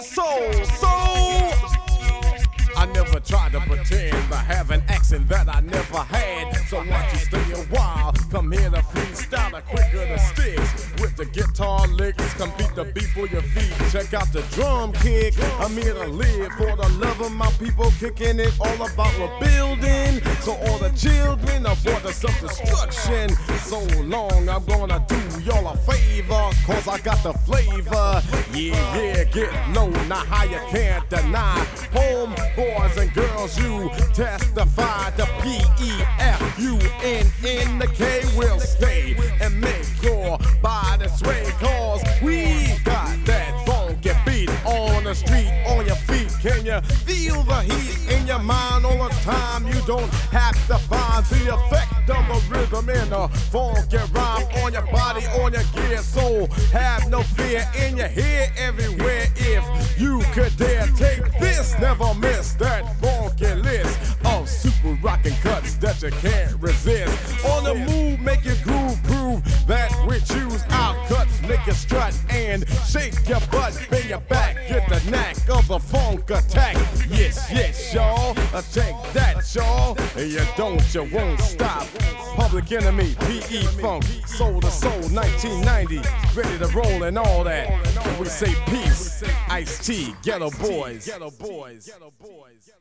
soul. I never tried to pretend to have an accent that I never had. So watch you stay a while. Come here to freestyle, a quicker the sticks. With the guitar licks, complete the beat for your feet. Check out the drum kick. I'm here to live for the love of my people, kicking it all about rebuilding. So all the children avoid the self-destruction. So long, I'm gonna do y'all a favor, cause I got the flavor. Yeah, get low, not how you can't deny. Home boys and girls, you testify. The PEFUN in the K will stay and make your body sway, cause we got that funky beat on the street, on your feet. Can you feel the heat in your mind all the time? You don't have to find the effect of a rhythm in a funky rhyme on your body, on your gear. So have no fear in your head everywhere. If you could dare take this, never miss that funky list of super rockin' cuts that you can't resist. On the move, make your groove, prove that we choose our cuts. Make you strut and shake your butt, bend your back, get the knack of the funk attack. Yes, y'all, take that, y'all. You don't, you won't stop. Public Enemy, PE Funk, Soul to Soul, 1990, ready to roll and all that. We say peace, Ice-T, Ghetto Boys.